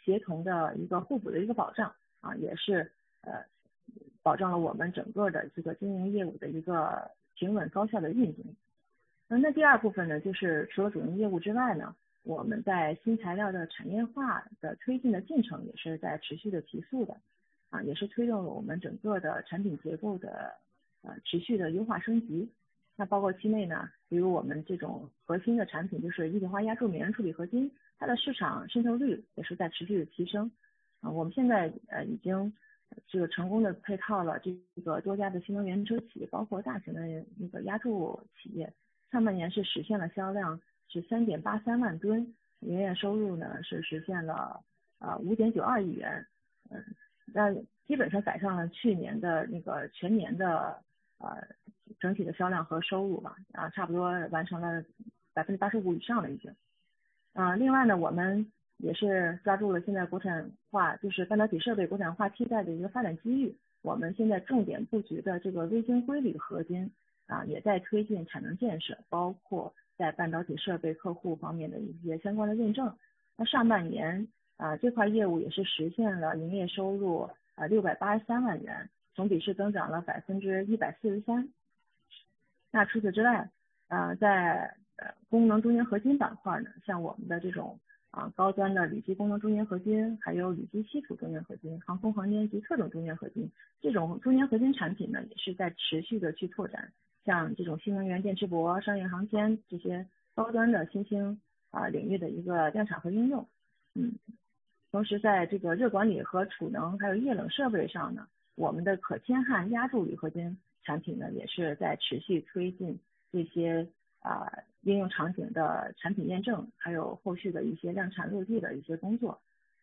协同的一个互补的一个保障啊，也是保障了我们整个的这个经营业务的一个平稳高效的运营。那第二部分呢，就是除了主营业务之外呢，我们在新材料的产业化的推进的进程也是在持续的提速的啊，也是推动了我们整个的产品结构的持续的优化升级。那包括期内呢，比如我们这种核心的产品就是一体化压铸免刃处理合金，它的市场渗透率也是在持续的提升啊。我们现在已经这个成功的配套了这个多家的新能源车企，包括大型的那个压铸企业，上半年是实现了销量是3.83万吨，营业收入呢是实现了5.92亿元，那基本上赶上了去年的那个全年的整体的销量和收入吧，差不多完成了85%以上了已经。另外呢，我们也是抓住了现在国产化，就是半导体设备国产化替代的一个发展机遇。我们现在重点布局的这个微晶硅铝合金也在推进产能建设，包括在半导体设备客户方面的一些相关的认证。那上半年这块业务也是实现了营业收入683万元，同比是增长了143%。那除此之外，在功能中间合金板块呢，像我们的这种高端的铝基功能中间合金，还有铝基稀土中间合金、航空航天及特种中间合金，这种中间合金产品呢，也是在持续的去拓展，像这种新能源电池箔、商业航天这些高端的新兴领域的一个量产和应用。同时在这个热管理和储能还有液冷设备上呢，我们的可铅焊压铸铝合金产品呢，也是在持续推进这些应用场景的产品验证，还有后续的一些量产落地的一些工作。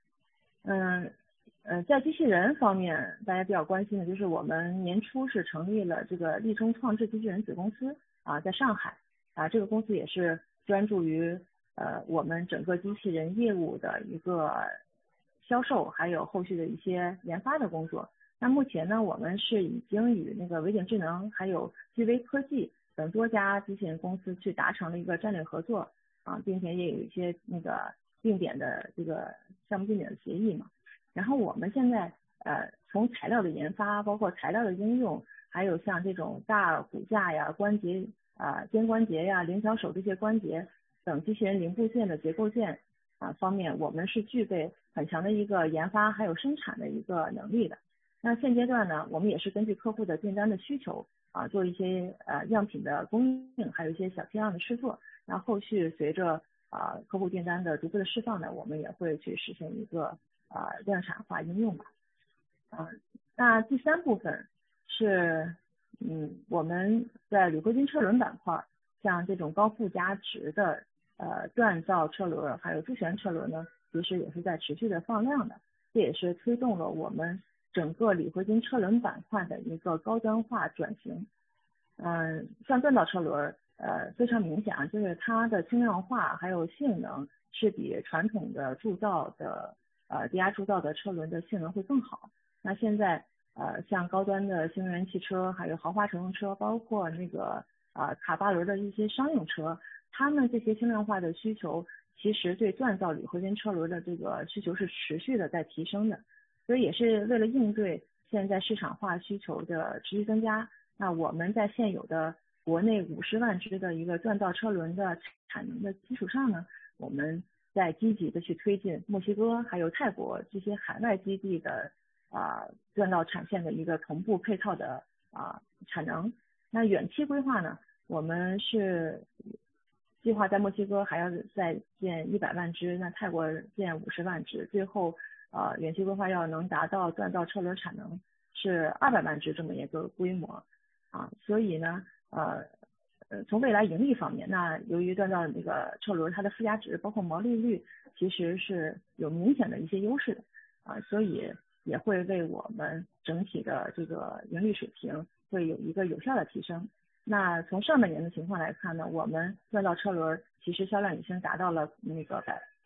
在机器人方面，大家比较关心的就是我们年初是成立了这个立中创智机器人子公司在上海这个公司也是专注于我们整个机器人业务的一个销售，还有后续的一些研发的工作。那目前呢，我们是已经与那个维景智能还有巨微科技等多家机器人公司去达成了一个战略合作并且也有一些那个定点的这个项目定点的协议嘛。然后我们现在从材料的研发，包括材料的应用，还有像这种大骨架呀、关节肩关节呀、灵巧手这些关节等机器人零部件的结构件方面，我们是具备很强的一个研发还有生产的一个能力的。那现阶段呢，我们也是根据客户的订单的需求做一些样品的供应，还有一些小批量的试做。然后后续随着客户订单的逐步的释放呢，我们也会去实现一个量产化应用吧。那第三部分是我们在铝合金车轮板块，像这种高附加值的锻造车轮还有柱旋车轮呢，其实也是在持续的放量的，这也是推动了我们整个铝合金车轮板块的一个高端化转型。像锻造车轮非常明显就是它的轻量化还有性能是比传统的铸造的低压铸造的车轮的性能会更好。那现在像高端的新能源汽车，还有豪华乘用车，包括那个卡巴轮的一些商用车，他们这些轻量化的需求，其实对锻造铝合金车轮的这个需求是持续的在提升的。所以也是为了应对现在市场化需求的持续增加，那我们在现有的国内50万只的一个锻造车轮的产能的基础上呢，我们在积极的去推进墨西哥还有泰国这些海外基地的锻造产线的一个同步配套的产能。那远期规划呢，我们是计划在墨西哥还要再建100万只，那泰国建50万只，最后远期规划要能达到锻造车轮产能是200万只这么一个规模所以呢从未来盈利方面，那由于锻造那个车轮它的附加值包括毛利率其实是有明显的一些优势的所以也会为我们整体的这个盈利水平会有一个有效的提升。那从上半年的情况来看呢，我们锻造车轮其实销量已经达到了那个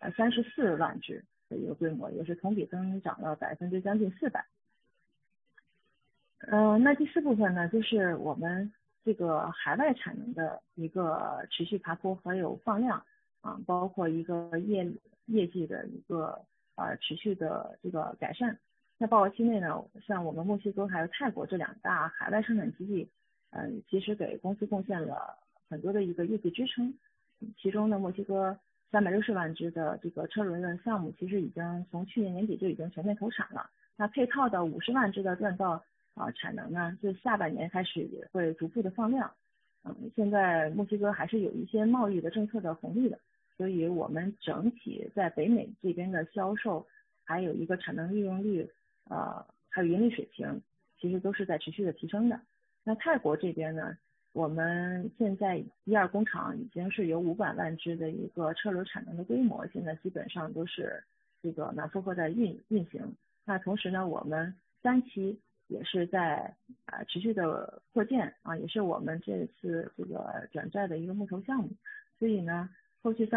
34万只的一个规模，也是同比增长了将近400%。那第四部分呢，就是我们这个海外产能的一个持续爬坡还有放量包括一个业绩的一个持续的这个改善。在报告期内呢，像我们墨西哥还有泰国这2大海外生产基地，其实给公司贡献了很多的一个业绩支撑。其中呢，墨西哥360万只的这个车轮的项目，其实已经从去年年底就已经全面投产了。那配套的50万只的锻造产能呢，就下半年开始也会逐步的放量。现在墨西哥还是有一些贸易的政策的红利的，所以我们整体在北美这边的销售，还有一个产能利用率，还有盈利水平，其实都是在持续的提升的。那泰国这边呢，我们现在1、2工厂已经是有500万只的一个车轮产能的规模，现在基本上都是这个满负荷的运行。那同时呢，我们3期也是在持续的扩建也是我们这次这个转债的一个目头项目。所以呢，后续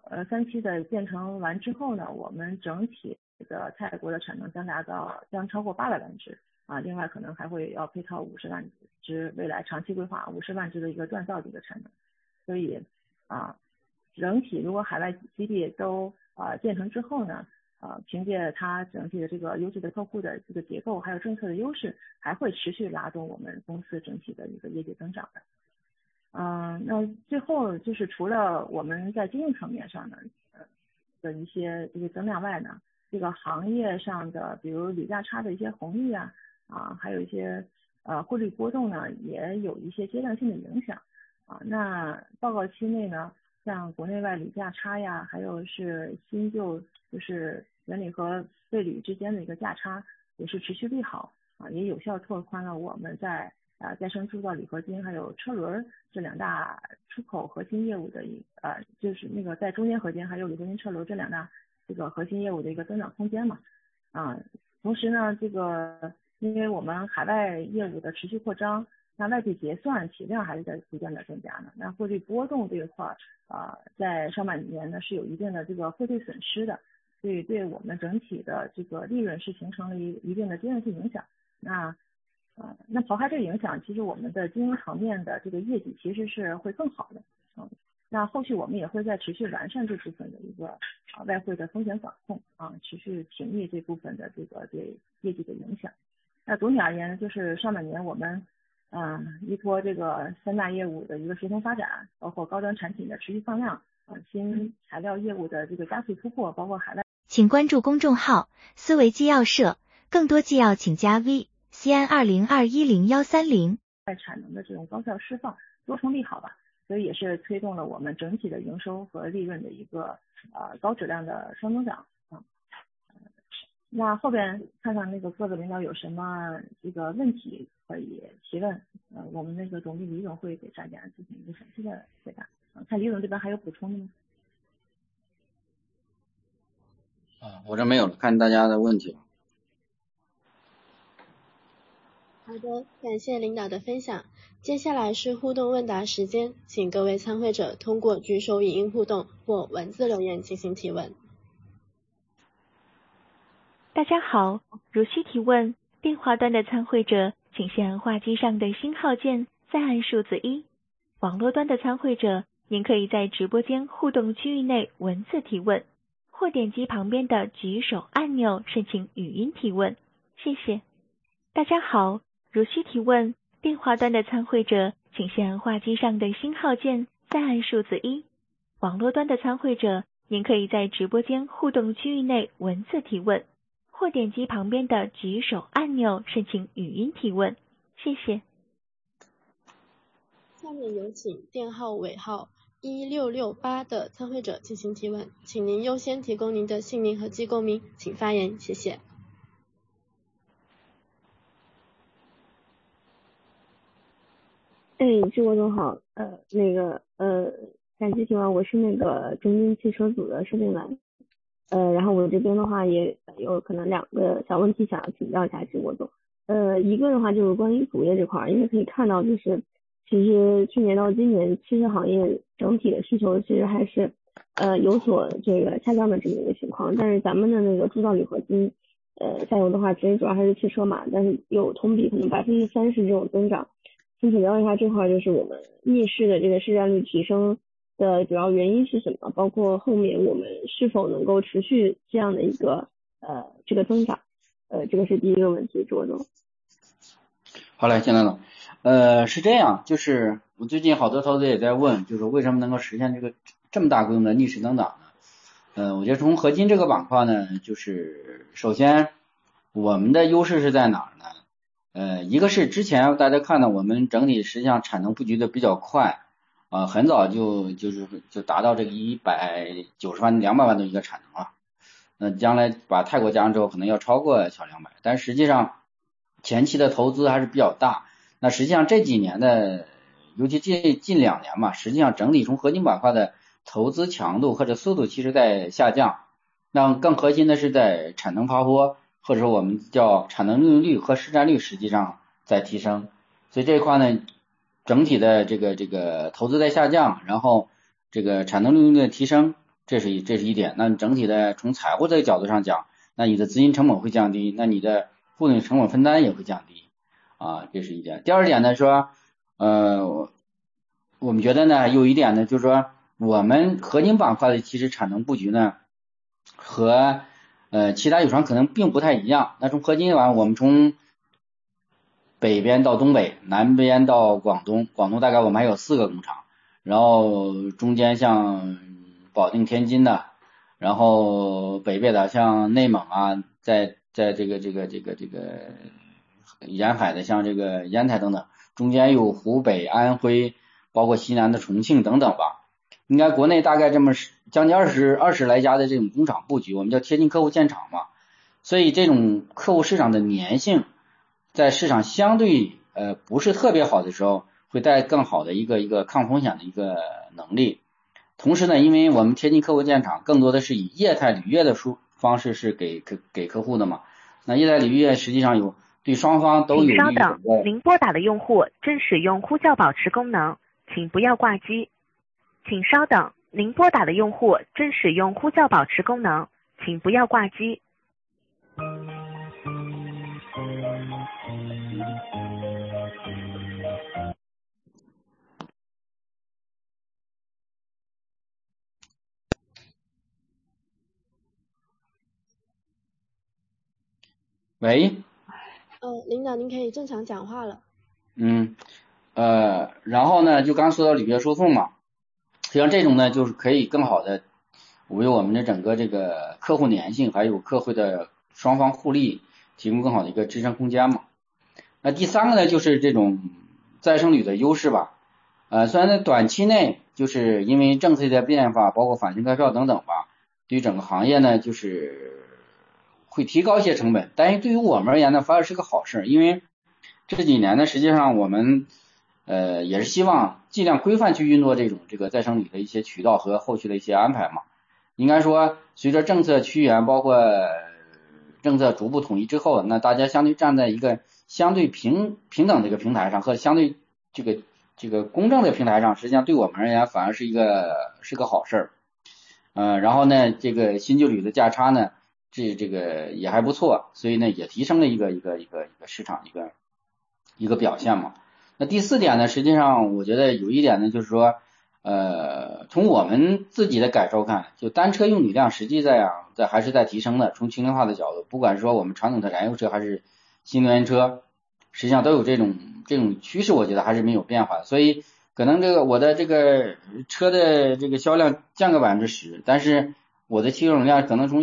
3期的建成完之后呢，我们整体的泰国的产能将超过800万只另外可能还会要配套50万只，未来长期规划50万只的一个锻造的一个产能。所以整体如果海外基地都建成之后呢，凭借它整体的这个优质的客户的这个结构，还有政策的优势，还会持续拉动我们公司整体的一个业绩增长的。那最后就是除了我们在经营层面上的一些这个增量外呢，这个行业上的比如铝价差的一些红利还有一些汇率波动呢，也有一些阶段性的影响那报告期内呢，像国内外铝价差还有是新旧就是原铝和废铝之间的一个价差也是持续利好也有效拓宽了我们在再生铸造铝合金还有车轮这2大出口核心业务的就是那个在中间合金还有铝合金车轮这2大这个核心业务的一个增长空间嘛同时呢，这个因为我们海外业务的持续扩张，那外币结算体量还是在不断的增加呢。那汇率波动这一块在上半年呢是有一定的这个汇兑损失的，所以对我们整体的这个利润是形成了一定的阶段性影响。那抛开这个影响，其实我们的经营层面的这个业绩其实是会更好的那后续我们也会在持续完善这部分的一个外汇的风险管控持续平抑这部分的这个对业绩的影响。那总体而言呢，就是上半年我们依托这个3大业务的一个协同发展，包括高端产品的持续放量新材料业务的这个加速突破，包括海外。 请关注公众号思维纪要社，更多纪要请加 VCN20210130。 产能的这种高效释放，多重利好吧，所以也是推动了我们整体的营收和利润的一个高质量的双增长那后边看看那个各个领导有什么这个问题可以提问我们那个总经理李总会给大家进行一个详细的回答看李总这边还有补充的吗？ 我这没有了，看大家的问题。 好的，感谢领导的分享。接下来是互动问答时间，请各位参会者通过举手语音互动或文字留言进行提问。 大家好，如需提问，电话端的参会者请先按话机上的星号键，再按数字1。网络端的参会者，您可以在直播间互动区域内文字提问，或点击旁边的举手按钮申请语音提问。谢谢。大家好，如需提问，电话端的参会者请先按话机上的星号键，再按数字1。网络端的参会者，您可以在直播间互动区域内文字提问，或点击旁边的举手按钮申请语音提问。谢谢。 下面有请电号尾号1668的参会者进行提问，请您优先提供您的姓名和机构名，请发言，谢谢。 志国总好，感谢提问，我是那个中金汽车组的设定员，然后我这边的话也有可能2个小问题想要请教一下志国总，一个的话就是关于主业这块，因为可以看到就是其实去年到今年汽车行业整体的需求其实还是有所这个下降的这么一个情况，但是咱们的那个铸造铝合金下游的话，其实主要还是汽车嘛，但是有同比可能30%这种增长。请教一下这块就是我们逆势的这个市占率提升的主要原因是什么？包括后面我们是否能够持续这样的一个这个增长。这个是第一个问题，卓总。 好嘞，金兰总。是这样，就是我最近好多投资者也在问，就是为什么能够实现这个这么大规模的逆势增长呢？我觉得从合金这个板块呢，就是首先我们的优势是在哪儿呢？一个是之前大家看到我们整体实际上产能布局的比较快，很早就达到这个190万、200万的一个产能了。那将来把泰国加上之后，可能要超过小200，但实际上前期的投资还是比较大。那实际上这几年的，尤其近2年嘛，实际上整体从合金板块的投资强度或者速度其实在下降。那更核心的是在产能发挥，或者说我们叫产能利用率和市占率实际上在提升。所以这一块呢，整体的这个投资在下降，然后这个产能利用率的提升，这是一点。那整体的从财务这个角度上讲，那你的资金成本会降低，那你的固定成本分担也会降低。这是一点。第二点呢，说我们觉得呢，有一点呢，就是说我们合金板块的其实产能布局呢和其他有厂可能并不太一样。那从合金我们从北边到东北，南边到广东大概我们还有4个工厂，然后中间像保定、天津的，然后北边的像内蒙啊，在这个沿海的像这个烟台等等，中间有湖北、安徽，包括西南的重庆等等吧。应该国内大概这么将近20来家的这种工厂布局，我们叫贴近客户现场嘛。所以这种客户市场的粘性，在市场相对不是特别好的时候，会带更好的一个抗风险的一个能力。同时呢，因为我们贴近客户现场，更多的是以液态铝业的方式是给客户的嘛。那液态铝业实际上有对双方都有利益。 请稍等，您拨打的用户正使用呼叫保持功能，请不要挂机。请稍等，您拨打的用户正使用呼叫保持功能，请不要挂机。 喂。 领导您可以正常讲话了。 然后呢，就刚说到履约输送嘛，实际上这种呢，就是可以更好的为我们的整个这个客户粘性，还有客户的双方互利提供更好的一个支撑空间嘛。那第三个呢，就是这种再生铝的优势吧。虽然在短期内，就是因为政策的变化，包括返新开票等等吧，对于整个行业呢，就是会提高一些成本，但是对于我们而言呢，反而是个好事，因为这几年呢，实际上我们也是希望尽量规范去运作这个再生铝的一些渠道和后续的一些安排嘛。应该说，随着政策趋严，包括政策逐步统一之后，那大家相对站在一个相对平等这个平台上，和相对这个公正的平台上，实际上对我们而言反而是个好事。然后呢，这个新旧铝的价差呢，这个也还不错，所以呢也提升了一个市场一个表现嘛。那第4点呢，实际上我觉得有一点呢，就是说从我们自己的感受看，就单车用铝量实际还是在提升的。从轻量化的角度，不管说我们传统的燃油车还是新能源车，实际上都有这种趋势，我觉得还是没有变化的。所以可能我的这个车的这个销量降个10%，但是我的汽油容量可能从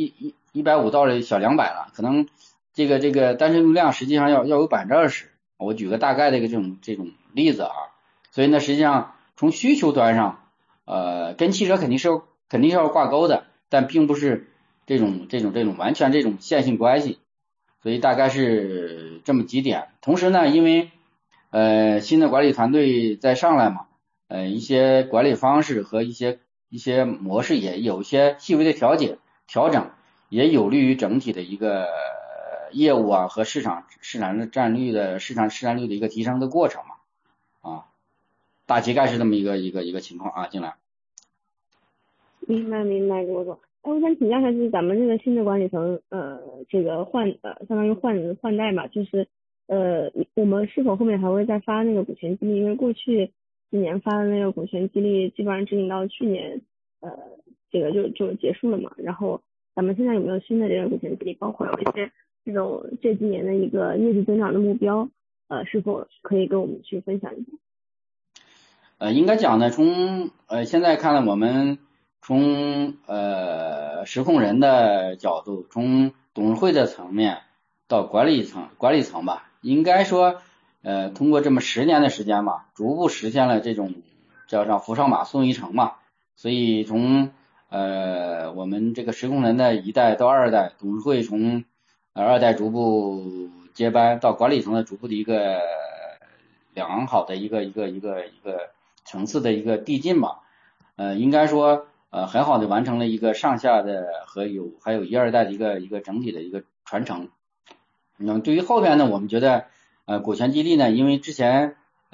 150到了小200了，可能这个单车用量实际上要有20%。我举个大概的一个这种例子啊。所以呢，实际上从需求端上，跟汽车肯定是要挂钩的，但并不是这种完全这种线性关系。所以大概是这么几点。同时呢，因为新的管理团队在上来嘛，一些管理方式和一些模式也有一些细微的调整，也有利于整体的一个业务啊和市场占率的一个提升的过程嘛。大概是这么一个情况啊。进来。 明白，罗总。我想请教一下，就是咱们这个新的管理层，这个相当于换代嘛，就是我们是否后面还会再发那个股权激励？因为过去几年发的那个股权激励基本上执行到去年，这个就结束了嘛。然后咱们现在有没有新的这个股权激励，包括有一些这种这几年的一个业绩增长的目标，是否可以跟我们去分享一下？ 应该讲呢，从现在看呢，我们从实控人的角度，从董事会的层面到管理层吧，应该说通过这么10年的时间吧，逐步实现了这种叫上扶上马送一程嘛。所以从我们这个实控人的1代到2代，董事会从2代逐步接班到管理层的逐步的一个良好的一个层次的一个递进吧。应该说很好的完成了一个上下的还有1、2代的一个整体的一个传承。那么对于后边呢，我们觉得股权激励呢，因为之前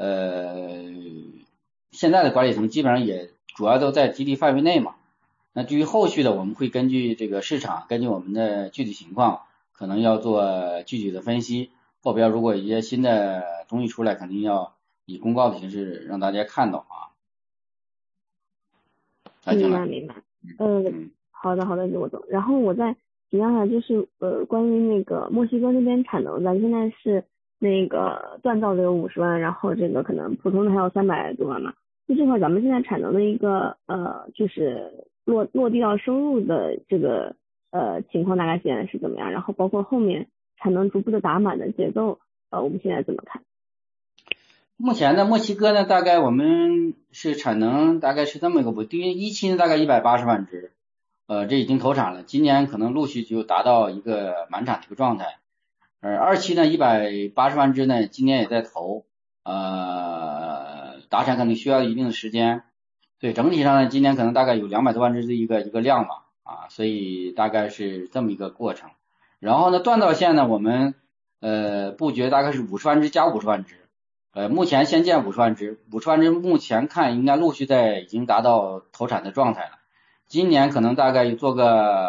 现在的管理层基本上也主要都在激励范围内嘛。那至于后续的，我们会根据这个市场，根据我们的具体情况，可能要做具体的分析。后边如果一些新的东西出来，肯定要以公告的形式让大家看到啊。 明白。好的，我懂。然后我再请教一下，就是关于那个墨西哥那边产能，咱现在是那个锻造的有50万，然后这个可能普通的还有300多万嘛。就这块咱们现在产能的一个就是落地到收入的这个情况大概现在是怎么样？然后包括后面产能逐步的打满的节奏，我们现在怎么看？ 目前的墨西哥呢，大概我们是产能大概是这么一个因为1期呢大概180万只，这已经投产了，今年可能陆续就达到一个满产的一个状态。2期呢180万只呢，今年也在投，达产可能需要一定的时间，所以整体上呢，今年可能大概有200多万只的一个量吧，所以大概是这么一个过程。然后呢，锻造线呢，我们布局大概是50万只加50万只。目前先建50万只，50万只目前看应该陆续已经达到投产的状态了。今年可能大概做个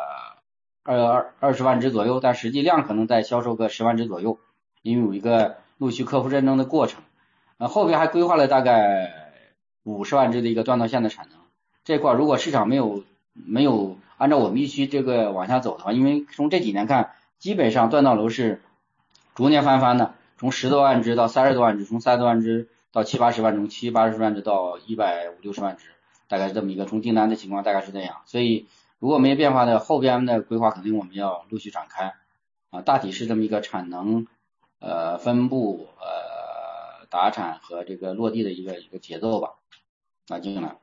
20万只左右，但实际量可能再销售个10万只左右，因为有一个陆续客户认证的过程。后边还规划了大概50万只的一个锻造线的产能。这块如果市场没有按照我们预期这个往下走的话，因为从这几年看，基本上锻造楼是逐年翻的。从10多万只到30多万只，从30多万只到70、80万只，从70、80万只到150、60万只，大概是这么一个从订单的情况大概是这样。所以如果没变化的后边的规划肯定我们要陆续展开大体是这么一个产能分布达产和这个落地的一个节奏吧。进来。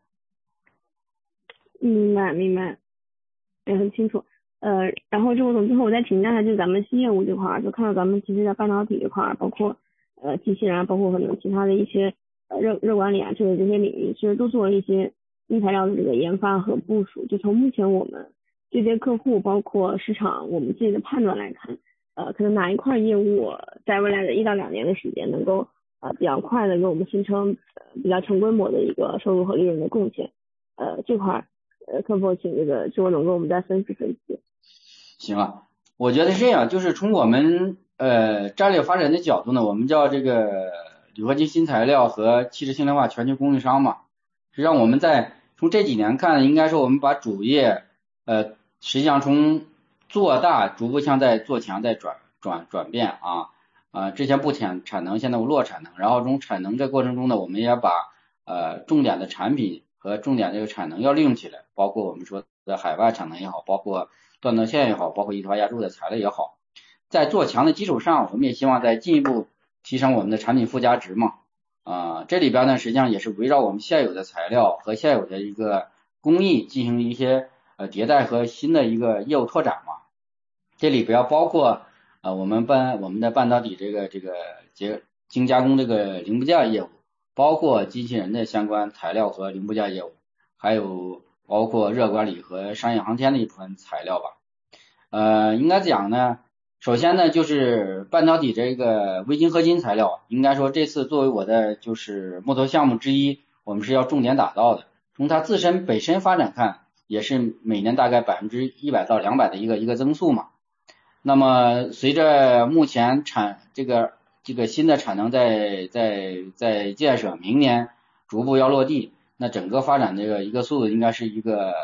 明白，也很清楚。然后周总，最后我再请教一下，就是咱们新业务这块，就看到咱们其实在半导体这块，包括机器人，包括可能其他的一些热管理这些领域，其实都做了一些新材料的这个研发和部署。就从目前我们对接客户，包括市场，我们自己的判断来看，可能哪一块业务在未来的1到2年的时间能够比较快的给我们形成比较成规模的一个收入和利润的贡献。这块可否请这个周总跟我们再分析分析？ 行了，我觉得是这样，就是从我们战略发展的角度呢，我们叫这个铝合金新材料和汽车新能源化全球供应商嘛，实际上我们从这几年看，应该说我们把主业实际上从做大逐步向在做强在转变之前不产能，现在落产能，然后从产能这过程中呢，我们也把重点的产品和重点这个产能要利用起来，包括我们说的海外产能也好，包括锻造线也好，包括一体化压铸的材料也好，在做强的基础上，我们也希望再进一步提升我们的产品附加值嘛。这里边呢，实际上也是围绕我们现有的材料和现有的一个工艺进行一些迭代和新的一个业务拓展嘛。这里边包括我们的半导体这个精加工这个零部件业务，包括机器人的相关材料和零部件业务，还有包括热管理和商业航天的一部分材料吧。应该讲呢，首先呢就是半导体这个微晶合金材料，应该说这次作为我的就是木头项目之一，我们是要重点打造的。从它本身发展看，也是每年大概100%到200%的一个增速嘛。那么随着目前这个新的产能在建设，明年逐步要落地，那整个发展这个一个速度应该是一个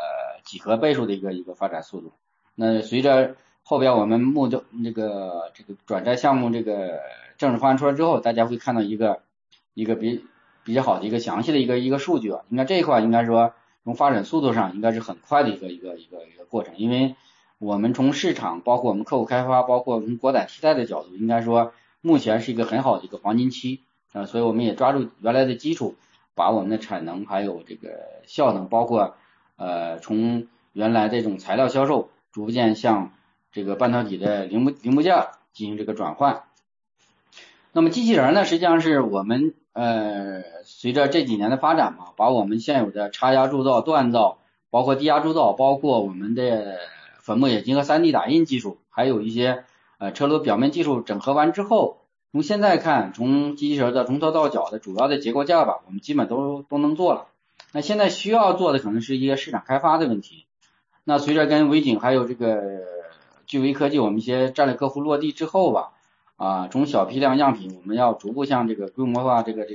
几何倍数的一个发展速度。那随着后边我们这个转债项目这个政治方案出来之后，大家会看到一个比较好的一个详细的一个数据啊。应该这一块应该说从发展速度上应该是很快的一个过程，因为我们从市场包括我们客户开发包括从国产替代的角度，应该说目前是一个很好的一个黄金期所以我们也抓住原来的基础，把我们的产能还有这个效能包括从原来这种材料销售逐渐向这个半导体的零部件进行这个转换。那么机器人呢，实际上是我们随着这几年的发展嘛，把我们现有的插压铸造、锻造，包括低压铸造，包括我们的粉末冶金和 3D 打印技术，还有一些车轮表面技术整合完之后，从现在看，从机器人的从头到脚的主要的结构架吧，我们基本都能做了。那现在需要做的可能是一些市场开发的问题。那随着跟维景还有这个聚微科技我们一些战略客户落地之后吧，从小批量样品我们要逐步向这个规模化这种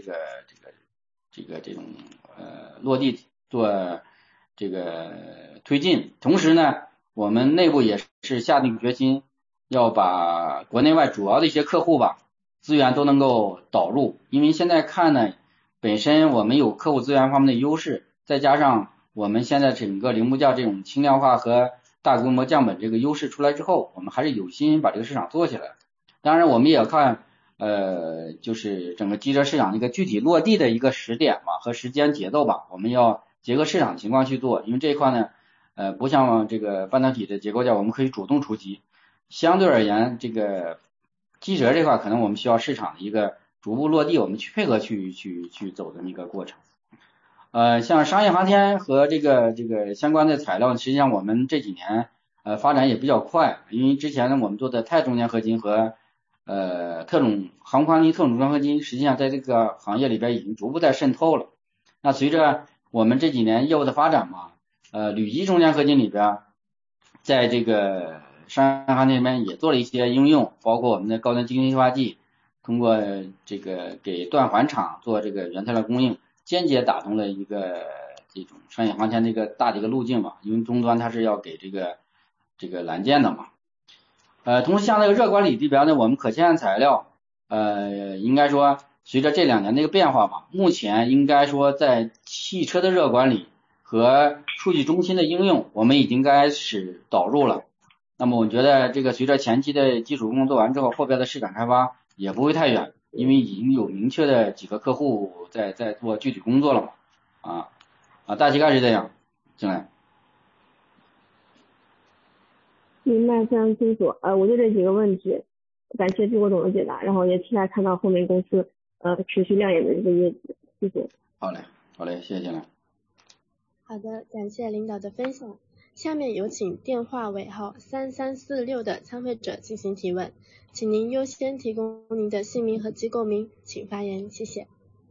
落地做这个推进。同时呢，我们内部也是下定决心要把国内外主要的一些客户吧资源都能够导入，因为现在看呢，本身我们有客户资源方面的优势，再加上我们现在整个零部件这种轻量化和大规模降本这个优势出来之后，我们还是有心把这个市场做起来。当然我们也要看就是整个机车市场一个具体落地的一个时点吧和时间节奏吧，我们要结合市场情况去做。因为这一块呢不像这个半导体的结构件我们可以主动出击，相对而言这个机车这块可能我们需要市场的一个逐步落地，我们去配合去走这么一个过程。像商业航天和这个相关的材料，实际上我们这几年发展也比较快，因为之前呢我们做的钛中间合金和航空航天特种中间合金，实际上在这个行业里边已经逐步在渗透了。那随着我们这几年业务的发展嘛，铝基中间合金里边，在这个商业航天里面也做了一些应用，包括我们的高端晶体催化剂，通过这个给断环厂做这个原材料供应，间接打通了一个这种商业航天的一个大的一个路径嘛，因为终端它是要给这个蓝件的嘛。同时像那个热管理里边呢，我们可氙材料应该说随着这2年的一个变化吧，目前应该说在汽车的热管理和数据中心的应用我们已经开始导入了。那么我觉得这个随着前期的基础工作做完之后，后边的市场开发也不会太远，因为已经有明确的几个客户在做具体工作了嘛。大体概是这样。进来。 明白，非常清楚。我就这几个问题，感谢季国总的解答，然后也期待看到后面公司持续亮眼的这个业绩。谢谢。 好嘞，谢谢进来。 好的，感谢领导的分享。下面有请电话尾号3346的参会者进行提问，请您优先提供您的姓名和机构名，请发言，谢谢。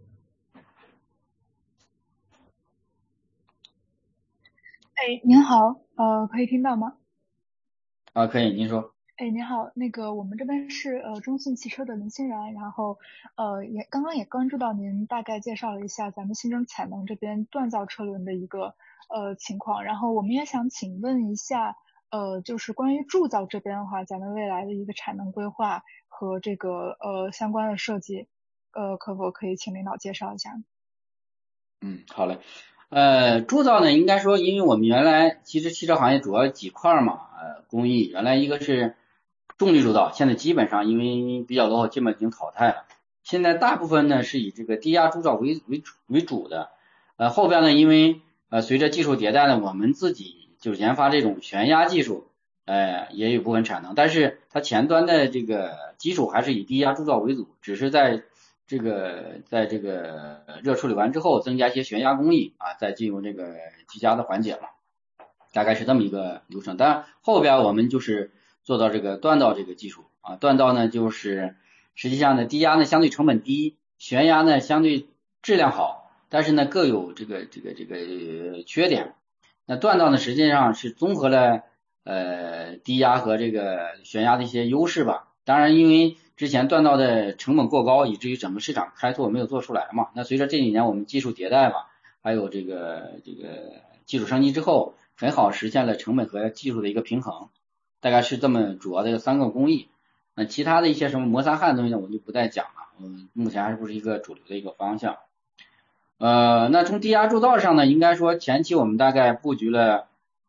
您好，可以听到吗？ 可以，您说。 您好，那个我们这边是中信汽车的林欣然，然后也刚刚关注到您大概介绍了一下咱们新增产能这边锻造车轮的一个情况，然后我们也想请问一下就是关于铸造这边的话，咱们未来的一个产能规划和这个相关的设计可否可以请领导介绍一下？ 好嘞。铸造呢，应该说因为我们原来其实汽车行业主要几块嘛，工艺原来一个是重力铸造，现在基本上因为比较落后，基本已经淘汰了。现在大部分呢是以这个低压铸造为主的。后边呢因为随着技术迭代呢，我们自己就研发这种悬压技术，也有部分产能，但是它前端的这个基础还是以低压铸造为主，只是在这个热处理完之后增加一些悬压工艺再进入这个机加的环节了，大概是这么一个流程。当然后边我们就是做到这个锻造这个技术锻造呢就是实际上呢低压呢相对成本低，悬压呢相对质量好，但是呢各有这个缺点。那锻造呢实际上是综合了低压和这个悬压的一些优势吧。当然因为之前锻造的成本过高，以至于整个市场开拓没有做出来嘛。那随着这几年我们技术迭代吧，还有这个技术升级之后， 很好实现了成本和技术的一个平衡，大概是这么主要的3个工艺。那其他的一些什么摩擦焊的东西呢，我就不再讲了，目前还不是一个主流的一个方向。那从低压铸造上呢，应该说前期我们大概布局了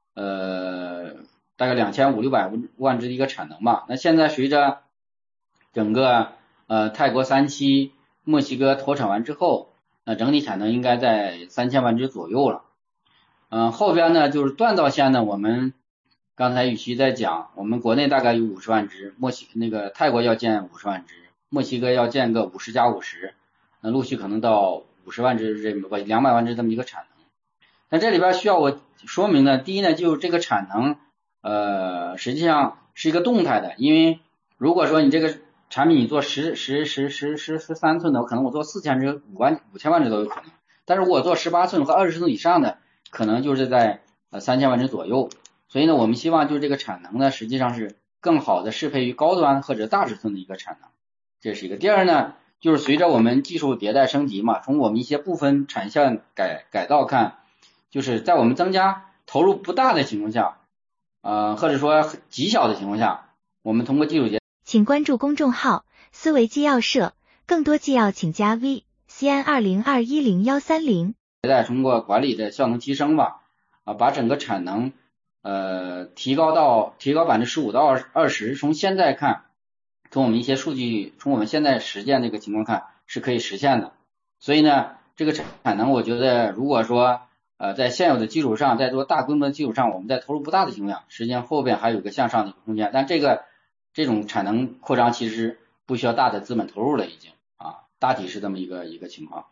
大概2500-600万只的一个产能吧。那现在随着整个泰国3期、墨西哥投产完之后，那整体产能应该在3000万只左右了。后边呢就是锻造线呢，我们刚才与其在讲，我们国内大概有50万只，泰国要建50万只，墨西哥要建个50+50，那陆续可能到50万只200万只这么一个产能。但这里边需要我说明呢，第一呢，就是这个产能实际上是一个动态的，因为如果说你这个产品你做13寸的，可能我做4000只、5000万只都有可能，但是我做18寸和20寸以上的，可能就是在3000万只左右。所以呢，我们希望就是这个产能呢，实际上是更好的适配于高端或者大尺寸的一个产能，这是一个。第二呢，就是随着我们技术迭代升级嘛，从我们一些部分产线改造看，就是在我们增加投入不大的情况下，或者说极小的情况下，我们通过技术请关注公众号思维纪要社，更多纪要请加 V CN20210130。 通过管理的效能提升吧，把整个产能提高15%到20%，从现在看，从我们一些数据，从我们现在实践这个情况看是可以实现的。所以呢，这个产能我觉得如果说在现有的基础上，在做大规模的基础上，我们在投入不大的情况下，实际上后边还有个向上的一个空间。但这种产能扩张其实不需要大的资本投入了，已经大体是这么一个情况。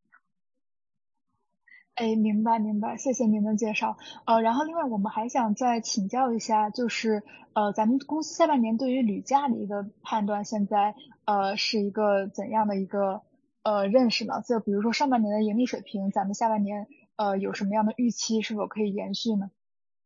明白，谢谢您的介绍。然后另外我们还想再请教一下，就是咱们公司下半年对于铝价的一个判断，现在是一个怎样的一个认识呢？就比如说上半年的盈利水平，咱们下半年有什么样的预期，是否可以延续呢？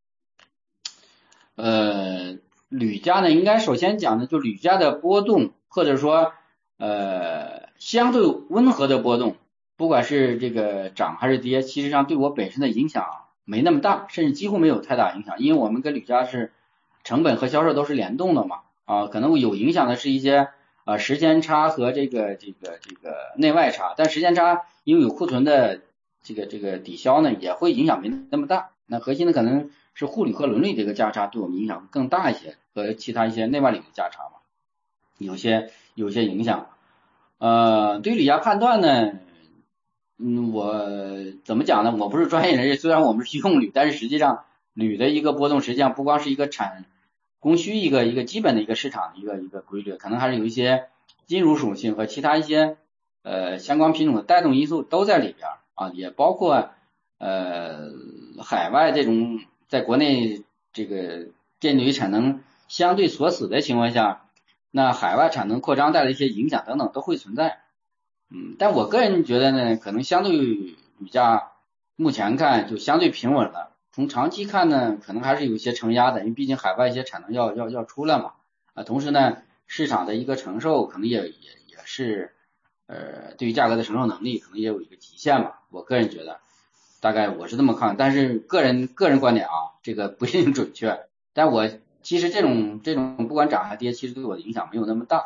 铝价呢，应该首先讲的就铝价的波动，或者说相对温和的波动，不管是这个涨还是跌，其实上对我本身的影响没那么大，甚至几乎没有太大影响，因为我们跟铝价是成本和销售都是联动的嘛，可能有影响的是一些时间差和这个内外差，但时间差因为有库存的这个抵消呢，也会影响没那么大。那核心的可能是沪铝和伦铝这个价差对我们影响更大一些，和其他一些内外铝的价差嘛，有些影响。对于铝价判断呢，我怎么讲呢？我不是专业人士，虽然我们是用铝，但是实际上铝的一个波动实际上不光是一个供需一个基本的一个市场的一个规律，可能还是有一些金属属性和其他一些相关品种的带动因素都在里边也包括海外这种在国内这个电铝产能相对锁死的情况下，那海外产能扩张带来一些影响等等都会存在。但我个人觉得呢，可能相对铝价目前看就相对平稳了。从长期看呢，可能还是有一些承压的，因为毕竟海外一些产能要出来嘛。同时呢，市场的一个承受可能也是对于价格的承受能力可能也有一个极限嘛。我个人觉得，大概我是这么看，但是个人观点这个不一定准确。但我其实这种不管涨还跌，其实对我的影响没有那么大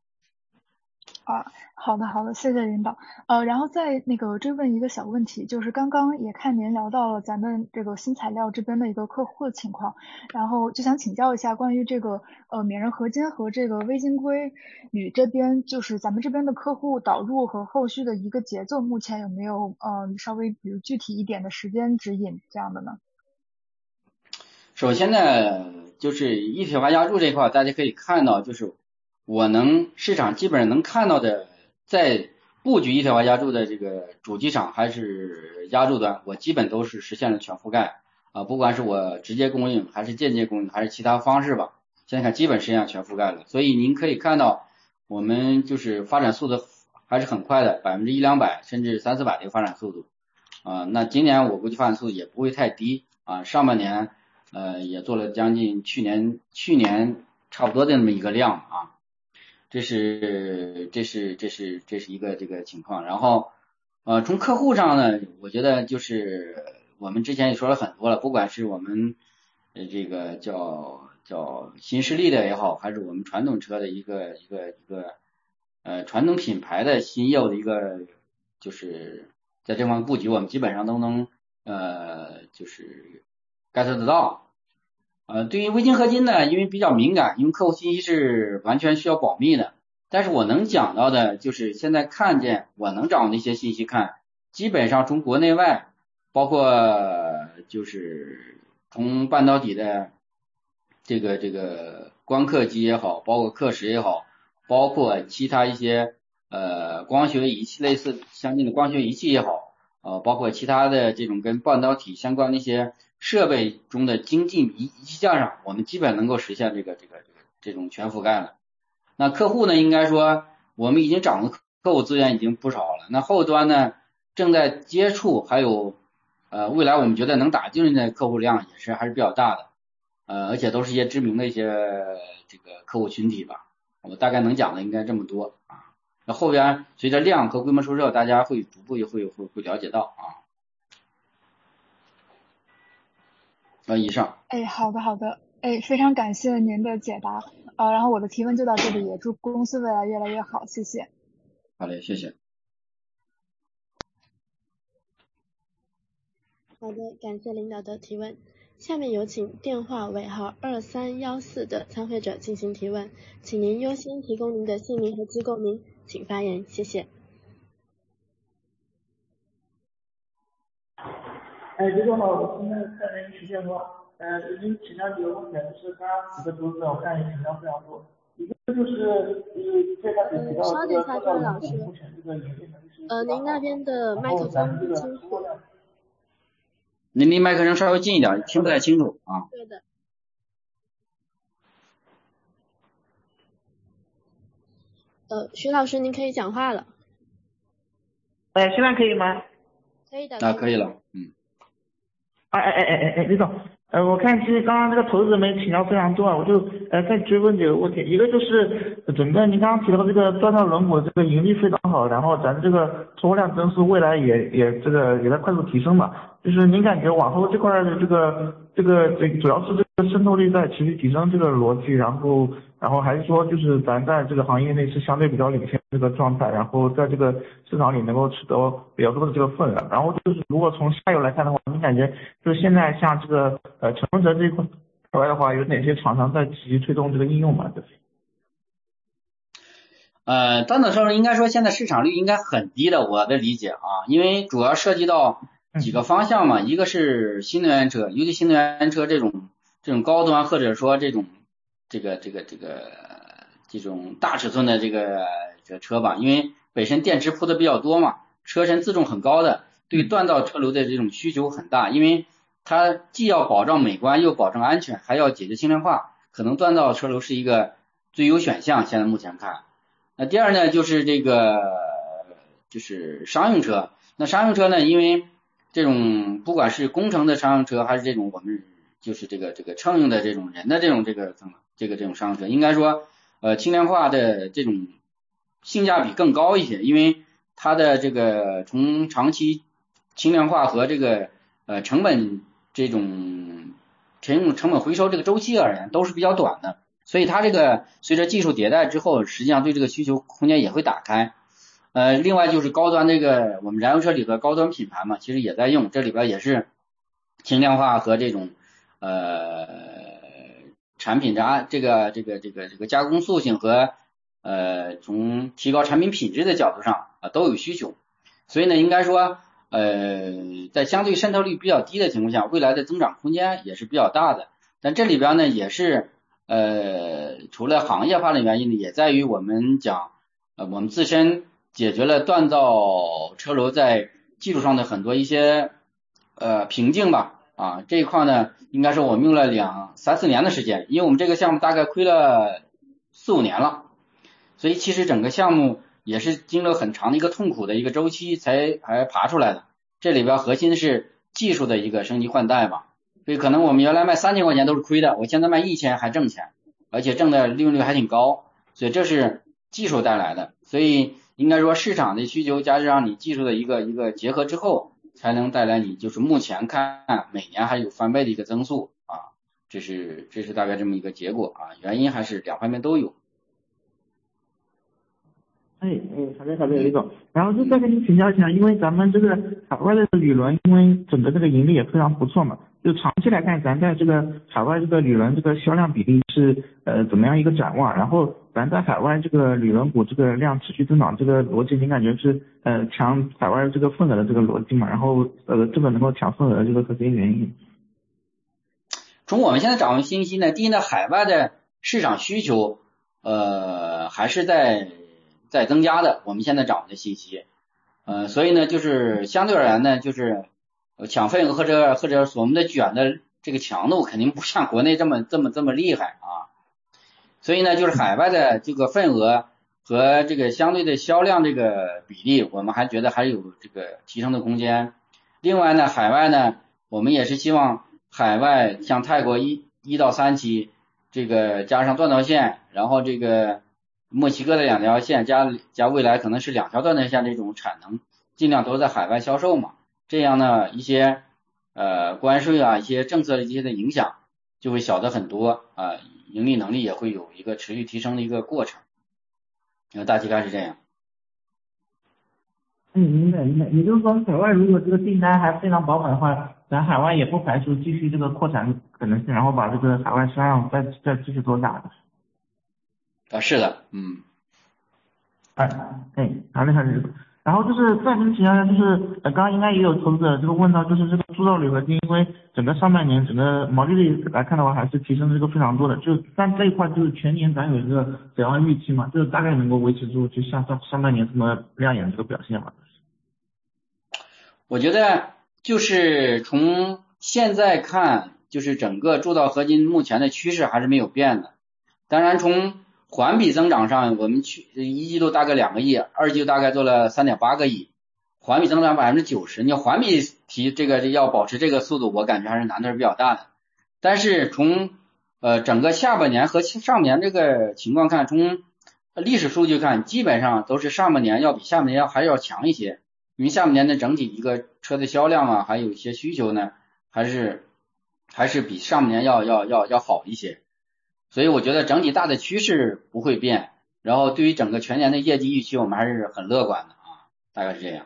好的，谢谢领导。然后再追问一个小问题，就是刚刚也看您聊到了咱们这个新材料这边的一个客户的情况，然后就想请教一下关于这个缅人合金和这个微晶硅铝这边，就是咱们这边的客户导入和后续的一个节奏，目前有没有稍微比如具体一点的时间指引这样的呢？ 首先呢，就是一体化压铸这块，大家可以看到，就是市场基本上能看到的，在布局一体化压铸的这个主机厂还是压铸端，我基本都是实现了全覆盖不管是我直接供应还是间接供应还是其他方式吧，现在看基本实际上全覆盖了。所以您可以看到，我们就是发展速度还是很快的，100-200%甚至300-400%的一个发展速度那今年我估计发展速度也不会太低上半年也做了将近去年差不多的那么一个量这是一个这个情况。然后从客户上呢，我觉得就是我们之前也说了很多了，不管是我们这个叫新势力的也好，还是我们传统车的一个传统品牌的新业务的一个，就是在这方面布局，我们基本上都能就是 get 得到。对于微晶合金呢，因为比较敏感，因为客户信息是完全需要保密的，但是我能讲到的就是现在看见我能掌握的一些信息看，基本上从国内外，包括就是从半导体的这个光刻机也好，包括刻蚀也好，包括其他一些光学仪器类似相近的光学仪器也好，包括其他的这种跟半导体相关的一些设备中的精进仪器架上，我们基本能够实现这种全覆盖了。那客户呢，应该说我们已经掌握客户资源已经不少了，那后端呢正在接触，还有未来我们觉得能打进的客户量也是还是比较大的，而且都是一些知名的一些这个客户群体吧。我大概能讲的应该这么多啊。那后边随着量和规模出热，大家会逐步会了解到啊。以上。 好的，非常感谢您的解答。然后我的提问就到这里，也祝公司未来越来越好，谢谢。 好嘞，谢谢。 好的，感谢领导的提问。下面有请电话尾号2314的参会者进行提问，请您优先提供您的姓名和机构名，请发言，谢谢。 李总好，我现在看了时间多，已经请教几个问题，就是刚刚几个投资者我看也请教非常多，一个就是最开始提到稍等一下，这位老师，您那边的麦克风不清楚。 您离麦克风稍微近一点，听不太清楚啊。 对的。徐老师，您可以讲话了。 现在可以吗？ 可以的。 可以了， 李总，我看其实刚刚这个投资者们请教非常多啊，我就再追问几个问题，一个就是整个您刚刚提到这个锻造轮毂这个盈利非常好，然后咱这个出货量增速未来也在快速提升嘛，就是您感觉往后这块的这个主要是这个渗透率在持续提升这个逻辑，然后还是说就是咱在这个行业内是相对比较领先这个状态，然后在这个市场里能够取得比较多的这个份额，然后就是如果从下游来看的话，你感觉就是现在像这个陈文哲这一块的话，有哪些厂商在积极推动这个应用嘛？ 端到车应该说现在市场率应该很低的，我的理解啊，因为主要涉及到几个方向嘛，一个是新能源车，尤其新能源车这种高端或者说这种大尺寸的这个车吧，因为本身电池铺的比较多嘛，车身自重很高的，对锻造车流的这种需求很大，因为它既要保障美观又保证安全，还要解决轻量化，可能锻造车流是一个最优选项，现在目前看。那第二呢，就是就是商用车，那商用车呢，因为这种不管是工程的商用车，还是这种我们就是这个乘用的这种人的这种商用车，应该说轻量化的这种性价比更高一些，因为它的这个从长期轻量化和这个成本这种成本回收这个周期而言都是比较短的，所以它这个随着技术迭代之后，实际上对这个需求空间也会打开。另外就是高端这个我们燃油车里的高端品牌嘛，其实也在用，这里边也是轻量化和这种产品的这个加工塑性和从提高产品品质的角度上都有需求，所以呢应该说在相对渗透率比较低的情况下，未来的增长空间也是比较大的。但这里边呢也是除了行业化的原因呢，也在于我们讲我们自身解决了锻造车流在技术上的很多一些瓶颈吧。这一块呢应该说我们用了3-4年的时间，因为我们这个项目大概亏了4-5年了，所以其实整个项目也是经历了很长的一个痛苦的一个周期才爬出来的。这里边核心是技术的一个升级换代吧，所以可能我们原来卖3000块钱都是亏的，我现在卖1000还挣钱，而且挣的利润率还挺高，所以这是技术带来的。所以应该说市场的需求加上你技术的一个结合之后， 才能带来你就是目前看每年还有翻倍的一个增速啊，这是大概这么一个结果啊，原因还是两方面都有。 好的，李总。然后就再跟您请教一下，因为咱们这个海外的旅轮，因为整个这个盈利也非常不错嘛，就长期来看，咱在这个海外这个旅轮这个销量比例是怎么样一个展望？然后咱在海外这个旅轮股这个量持续增长，这个逻辑您感觉是抢海外这个份额的这个逻辑嘛？然后这个能够抢份额的这个核心原因？ 从我们现在掌握信息呢，第一呢，海外的市场需求还是在增加的，我们现在掌握的信息，所以呢，就是相对而言呢，就是抢份额或者我们的卷的这个强度肯定不像国内这么厉害啊，所以呢，就是海外的这个份额和这个相对的销量这个比例，我们还觉得还有这个提升的空间。另外呢，海外呢，我们也是希望海外像泰国1到3期，这个加上断头线，然后这个墨西哥的2条线加未来可能是2条断头线这种产能，尽量都在海外销售嘛。这样呢，一些关税啊，一些政策的一些的影响就会小得很多啊，盈利能力也会有一个持续提升的一个过程。大体概是这样。 明白。也就是说，海外如果这个订单还非常饱满的话，咱海外也不排除继续这个扩产可能性，然后把这个海外销量再继续做大的。 是的， 好嘞。然后就是再跟请教一下，就是刚刚应该也有投资者这个问到，就是这个铸造铝合金，因为整个上半年整个毛利率来看的话，还是提升这个非常多的。就但这一块就是全年咱有一个怎样预期嘛？就是大概能够维持住就像上半年这么亮眼的这个表现嘛？ 我觉得就是从现在看，就是整个铸造合金目前的趋势还是没有变的。当然从环比增长上，我们一季度大概2个亿，二季度大概做了3.8个亿，环比增长90%。你环比提这个要保持这个速度，我感觉还是难度是比较大的。但是从整个下半年和上半年这个情况看，从历史数据看，基本上都是上半年要比下半年还要强一些。因为下半年的整体一个车的销量啊，还有一些需求呢，还是比上半年要好一些。所以我觉得整体大的趋势不会变，然后对于整个全年的业绩预期，我们还是很乐观的啊，大概是这样。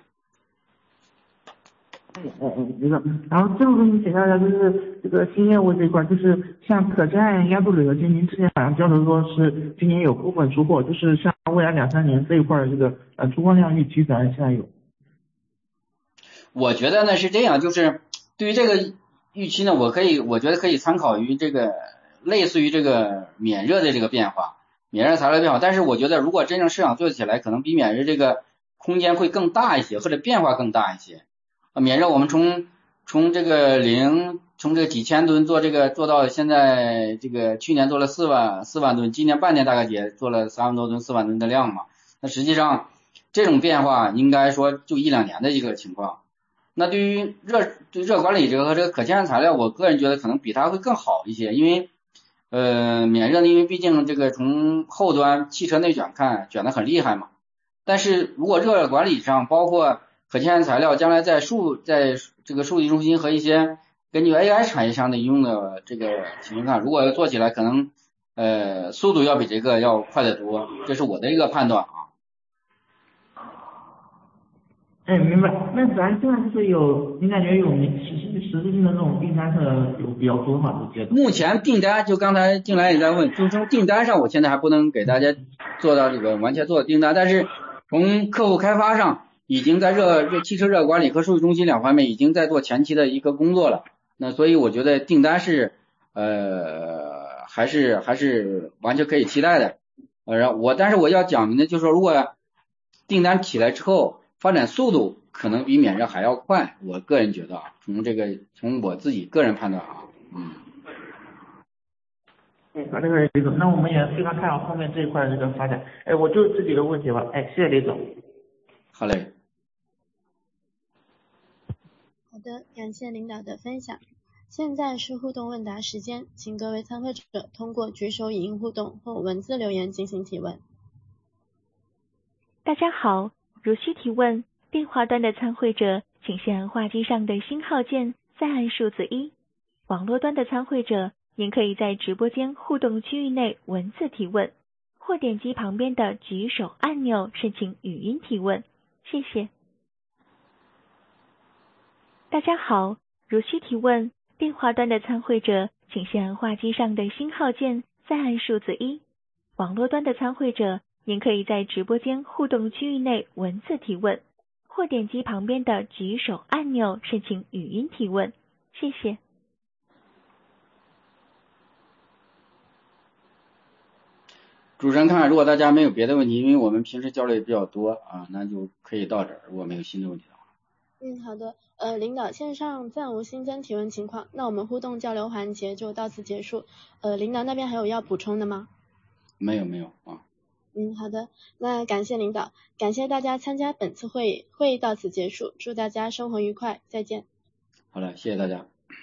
然后最后跟您请教一下，就是这个新业务这一块，就是像可氪岸压铸铝合金，您之前好像交流说是今年有部分出货，就是像未来2-3年这一块这个出货量预期咱现在有？ 我觉得呢是这样，就是对于这个预期呢，我觉得可以参考于这个类似于这个免热的这个变化，免热材料的变化。但是我觉得如果真正市场做起来，可能比免热这个空间会更大一些，或者变化更大一些。免热我们从这个从这个几千吨做到现在这个去年做了4万吨，今年半年大概也做了3万多吨4万吨的量嘛。那实际上这种变化应该说就1-2年的一个情况。那对于热管理这个和这个可氪岸材料，我个人觉得可能比它会更好一些，因为免热呢，因为毕竟这个从后端汽车内卷看卷得很厉害嘛。但是如果热管理上包括可氪岸材料将来在这个数据中心和一些根据 AI 产业上的应用的这个情况看，如果要做起来可能速度要比这个要快得多，这是我的一个判断啊。 明白。那咱现在就是您感觉有实质性的这种订单是有比较多吗？ 目前订单就刚才进来也在问，就从订单上我现在还不能给大家做到这个完全做订单，但是从客户开发上已经在汽车热管理和数据中心2方面已经在做前期的一个工作了。那所以我觉得订单是还是完全可以期待的。但是我要讲明的就是说，如果订单起来之后发展速度可能比免热还要快，我个人觉得啊，从我自己个人判断啊。 好的，李总，那我们也非常看好后面这一块的这个发展。我就这几个问题吧。谢谢李总。 好嘞。 好的，感谢领导的分享。现在是互动问答时间，请各位参会者通过举手语音互动或文字留言进行提问。 大家好，如需提问，电话端的参会者请先按话机上的星号键，再按数字1。网络端的参会者，您可以在直播间互动区域内文字提问，或点击旁边的举手按钮申请语音提问。谢谢。大家好，如需提问，电话端的参会者，请先按话机上的星号键，再按数字1。网络端的参会者，您可以在直播间互动区域内文字提问，或点击旁边的举手按钮申请语音提问。谢谢。 主持人看，如果大家没有别的问题，因为我们平时交流也比较多啊，那就可以到这儿。如果没有新的问题的话。 好的。领导，线上暂无新增提问情况，那我们互动交流环节就到此结束。领导那边还有要补充的吗？ 没有啊。 好的，那感谢领导，感谢大家参加本次会议，会议到此结束，祝大家生活愉快，再见。 好了，谢谢大家。